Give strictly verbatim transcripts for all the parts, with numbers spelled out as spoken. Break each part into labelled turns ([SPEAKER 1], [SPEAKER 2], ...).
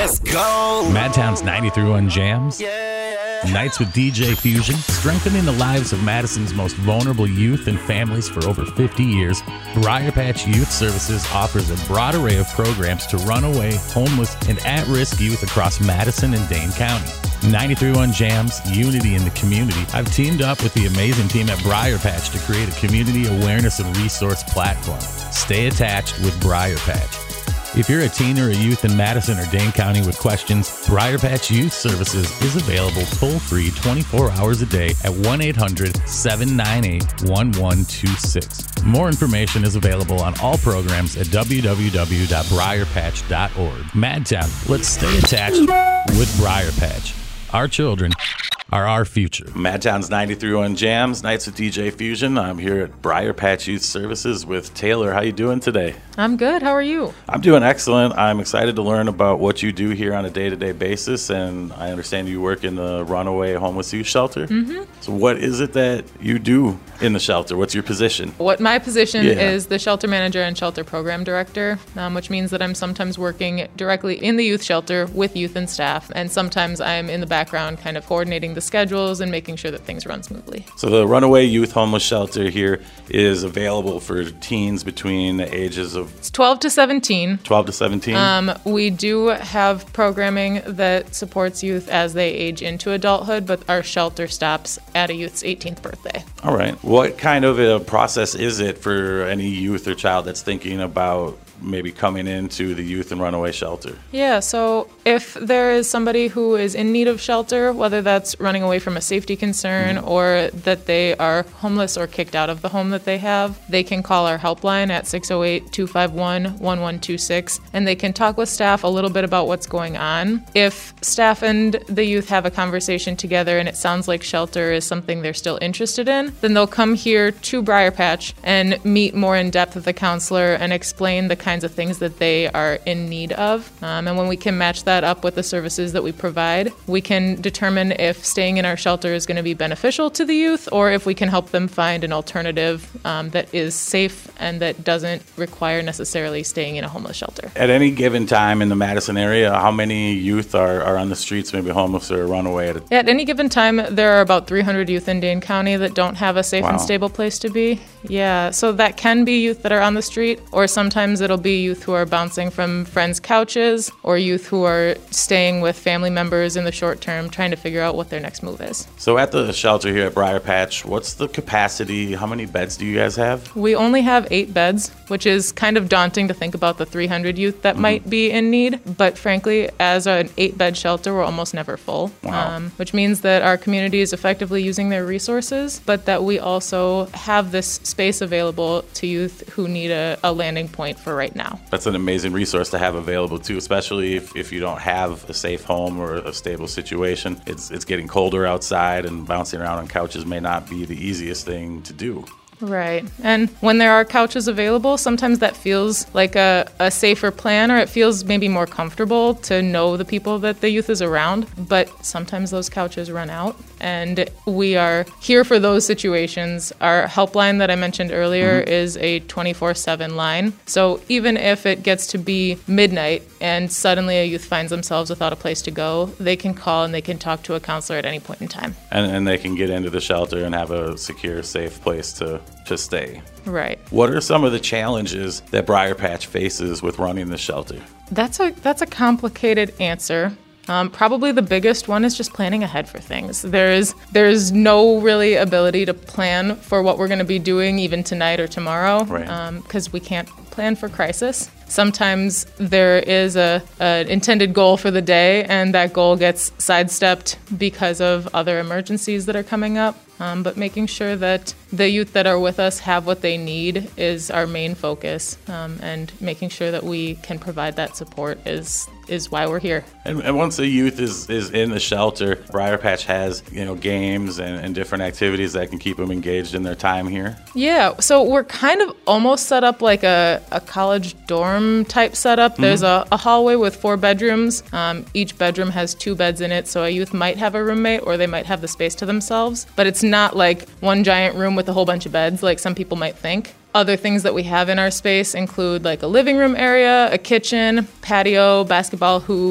[SPEAKER 1] Let's go.
[SPEAKER 2] Madtown's ninety-three point one Jams.
[SPEAKER 1] Yeah.
[SPEAKER 2] Nights with D J Fusion, strengthening the lives of Madison's most vulnerable youth and families for over fifty years. Briar Patch Youth Services offers a broad array of programs to runaway, homeless, and at-risk youth across Madison and Dane County. ninety-three point one Jams, unity in the community. I've teamed up with the amazing team at Briar Patch to create a community awareness and resource platform. Stay attached with Briar Patch. If you're a teen or a youth in Madison or Dane County with questions, Briar Patch Youth Services is available toll-free twenty-four hours a day at one eight hundred, seven nine eight, one one two six. More information is available on all programs at w w w dot briar patch dot org. Madtown, let's stay attached with Briar Patch. Our children are our future. Madtown's ninety-three point one Jams, Nights with D J Fusion. I'm here at Briar Patch Youth Services with Taylor. How you doing today?
[SPEAKER 3] I'm good. How are you?
[SPEAKER 2] I'm doing excellent. I'm excited to learn about what you do here on a day-to-day basis, and I understand you work in the Runaway Homeless Youth Shelter.
[SPEAKER 3] Mm-hmm.
[SPEAKER 2] So what is it that you do in the shelter? What's your position?
[SPEAKER 3] What my position
[SPEAKER 2] Yeah.
[SPEAKER 3] is the shelter manager and shelter program director, um, which means that I'm sometimes working directly in the youth shelter with youth and staff, and sometimes I'm in the background kind of coordinating the schedules and making sure that things run smoothly.
[SPEAKER 2] So the Runaway Youth Homeless Shelter here is available for teens between the ages of
[SPEAKER 3] It's twelve to seventeen.
[SPEAKER 2] twelve to seventeen?
[SPEAKER 3] Um, we do have programming that supports youth as they age into adulthood, but our shelter stops at a youth's eighteenth birthday.
[SPEAKER 2] All right. What kind of a process is it for any youth or child that's thinking about maybe coming into the youth and runaway shelter?
[SPEAKER 3] Yeah, so if there is somebody who is in need of shelter, whether that's running away from a safety concern
[SPEAKER 2] Mm-hmm.
[SPEAKER 3] or that they are homeless or kicked out of the home that they have, they can call our helpline at six oh eight, two five one, one one two six, and they can talk with staff a little bit about what's going on. If staff and the youth have a conversation together and it sounds like shelter is something they're still interested in, then they'll come here to Briar Patch and meet more in depth with the counselor and explain the kinds of things that they are in need of. Um, and when we can match that up with the services that we provide, we can determine if staying in our shelter is going to be beneficial to the youth or if we can help them find an alternative um, that is safe and that doesn't require necessarily staying in a homeless shelter.
[SPEAKER 2] At any given time in the Madison area, how many youth are, are on the streets, maybe homeless or runaway? At, a-
[SPEAKER 3] At any given time, there are about three hundred youth in Dane County that don't have a safe
[SPEAKER 2] Wow.
[SPEAKER 3] and stable place to be. Yeah, so that can be youth that are on the street, or sometimes it'll be youth who are bouncing from friends' couches, or youth who are staying with family members in the short term, trying to figure out what their next move is.
[SPEAKER 2] so at the shelter here at Briar Patch, what's the capacity? How many beds do you guys have?
[SPEAKER 3] We only have eight beds, which is kind of daunting to think about the three hundred youth that
[SPEAKER 2] Mm-hmm.
[SPEAKER 3] might be in need. But frankly, as an eight-bed shelter, we're almost never full,
[SPEAKER 2] Wow.
[SPEAKER 3] um, which means that our community is effectively using their resources, but that we also have this space available to youth who need a, a landing point for right now.
[SPEAKER 2] That's an amazing resource to have available too, especially if, if you don't have a safe home or a stable situation. It's it's getting colder outside, and bouncing around on couches may not be the easiest thing to do.
[SPEAKER 3] Right. And when there are couches available, sometimes that feels like a, a safer plan, or it feels maybe more comfortable to know the people that the youth is around. But sometimes those couches run out, and we are here for those situations. Our helpline that I mentioned earlier
[SPEAKER 2] Mm-hmm.
[SPEAKER 3] is a twenty-four seven line. So even if it gets to be midnight and suddenly a youth finds themselves without a place to go, they can call and they can talk to a counselor at any point in time.
[SPEAKER 2] And, and they can get into the shelter and have a secure, safe place to, to stay.
[SPEAKER 3] Right.
[SPEAKER 2] What are some of the challenges that Briar Patch faces with running the shelter?
[SPEAKER 3] That's a that's a complicated answer. Um, probably the biggest one is just planning ahead for things. There is there's no really ability to plan for what we're going to be doing even tonight or tomorrow,
[SPEAKER 2] Right.
[SPEAKER 3] because we can't plan for crisis. Sometimes there is a an intended goal for the day, and that goal gets sidestepped because of other emergencies that are coming up. Um, but making sure that the youth that are with us have what they need is our main focus, um, and making sure that we can provide that support is is why we're here.
[SPEAKER 2] And, and once a youth is, is in the shelter, Briar Patch has, you know, games and, and different activities that can keep them engaged in their time here.
[SPEAKER 3] Yeah, so we're kind of almost set up like a, a college dorm type setup. Mm-hmm. There's a, a hallway with four bedrooms. Um, each bedroom has two beds in it, so a youth might have a roommate or they might have the space to themselves. But it's not like one giant room with a whole bunch of beds like some people might think. Other things that we have in our space include like a living room area, a kitchen, patio, basketball hoop,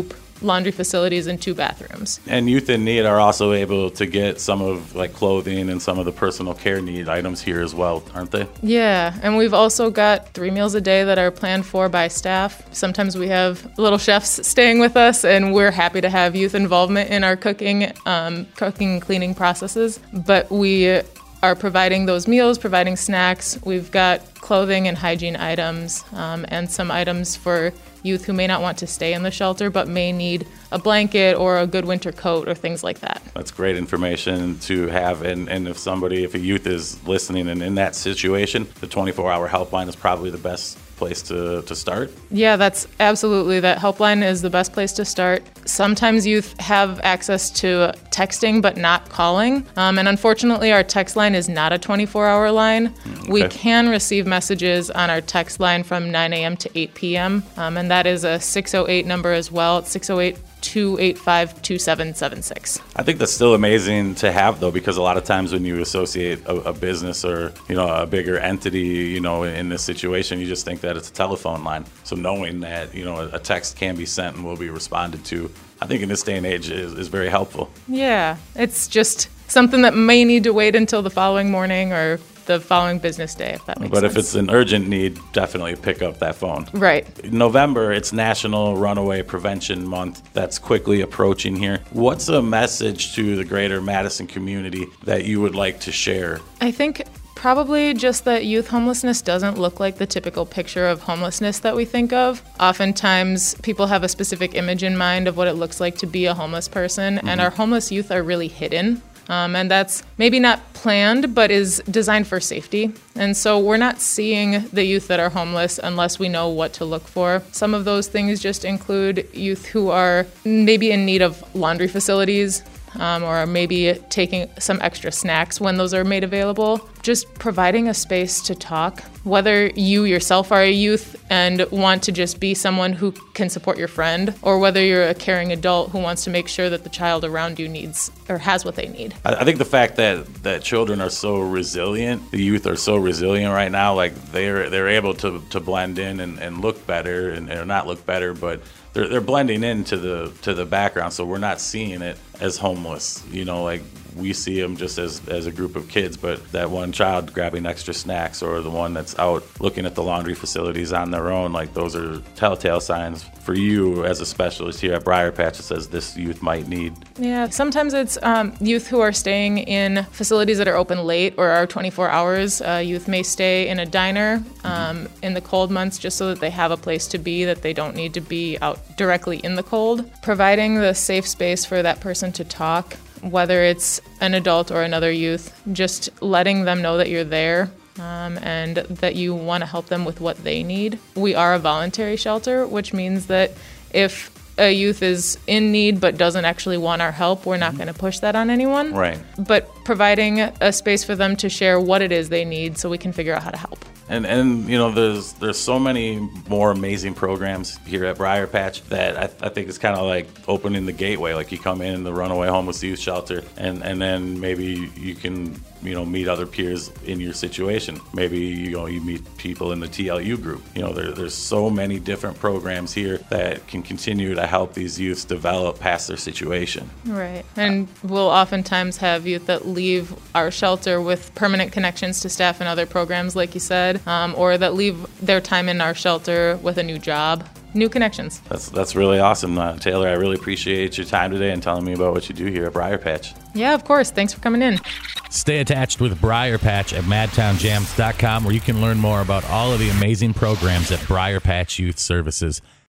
[SPEAKER 3] laundry facilities and two bathrooms.
[SPEAKER 2] And youth in need are also able to get some of like clothing and some of the personal care need items here as well, aren't they?
[SPEAKER 3] Yeah, and we've also got three meals a day that are planned for by staff. Sometimes we have little chefs staying with us, and we're happy to have youth involvement in our cooking, um, cooking and cleaning processes. But we are providing those meals, providing snacks. We've got clothing and hygiene items, um, and some items for youth who may not want to stay in the shelter but may need a blanket or a good winter coat or things like that.
[SPEAKER 2] That's great information to have. And, and if somebody, if a youth is listening and in that situation, the twenty-four hour helpline is probably the best place to, to start?
[SPEAKER 3] Yeah, that's absolutely. That helpline is the best place to start. Sometimes youth have access to texting but not calling. Um, and unfortunately, our text line is not a twenty-four hour line. Okay. We can receive messages on our text line from nine a.m. to eight p.m. Um, and that is a six oh eight number as well. It's six oh eight, two eight five, two seven seven six.
[SPEAKER 2] I think that's still amazing to have, though, because a lot of times when you associate a, a business or, you know, a bigger entity, you know, in this situation, you just think that it's a telephone line. So knowing that, you know, a text can be sent and will be responded to, I think in this day and age is, is very helpful.
[SPEAKER 3] Yeah, it's just something that may need to wait until the following morning or the following business day, if that makes
[SPEAKER 2] but
[SPEAKER 3] sense.
[SPEAKER 2] But if it's an urgent need, definitely pick up that phone.
[SPEAKER 3] Right.
[SPEAKER 2] In November, it's National Runaway Prevention Month. That's quickly approaching here. What's a message to the greater Madison community that you would like to share?
[SPEAKER 3] I think probably just that youth homelessness doesn't look like the typical picture of homelessness that we think of. Oftentimes, people have a specific image in mind of what it looks like to be a homeless person, mm-hmm. and our homeless youth are really hidden. Um, and that's maybe not planned, but is designed for safety. And so we're not seeing the youth that are homeless unless we know what to look for. Some of those things just include youth who are maybe in need of laundry facilities, um, or maybe taking some extra snacks when those are made available. Just providing a space to talk, whether you yourself are a youth and want to just be someone who can support your friend, or whether you're a caring adult who wants to make sure that the child around you needs or has what they need.
[SPEAKER 2] I think the fact that, that children are so resilient, the youth are so resilient right now, like they're they're able to, to blend in and, and look better, and or not look better, but they're they're blending into the to the background, so we're not seeing it as homeless. You know, like we see them just as, as a group of kids, but that one child grabbing extra snacks or the one that's out looking at the laundry facilities on their own, like those are telltale signs for you as a specialist here at Briar Patch that says this youth might need.
[SPEAKER 3] Yeah, sometimes it's um, youth who are staying in facilities that are open late or are twenty-four hours. Uh, youth may stay in a diner um, mm-hmm. in the cold months just so that they have a place to be, that they don't need to be out directly in the cold. Providing the safe space for that person to talk, whether it's an adult or another youth, just letting them know that you're there um, and that you want to help them with what they need. We are a voluntary shelter, which means that if a youth is in need but doesn't actually want our help, we're not mm-hmm. going to push that on anyone.
[SPEAKER 2] Right.
[SPEAKER 3] But providing a space for them to share what it is they need so we can figure out how to help.
[SPEAKER 2] And, and you know, there's there's so many more amazing programs here at Briar Patch that I, I think it's kind of like opening the gateway. Like you come in the Runaway Homeless Youth Shelter, and, and then maybe you can, you know, meet other peers in your situation. Maybe, you know, you meet people in the T L U group. You know, there, there's so many different programs here that can continue to help these youths develop past their situation.
[SPEAKER 3] Right. And we'll oftentimes have youth that leave our shelter with permanent connections to staff and other programs, like you said. Um, or that leave their time in our shelter with a new job, new connections.
[SPEAKER 2] That's that's really awesome, uh, Taylor. I really appreciate your time today and telling me about what you do here at Briar Patch.
[SPEAKER 3] Yeah, of course. Thanks for coming in.
[SPEAKER 2] Stay attached with Briar Patch at madtown jams dot com, where you can learn more about all of the amazing programs at Briar Patch Youth Services.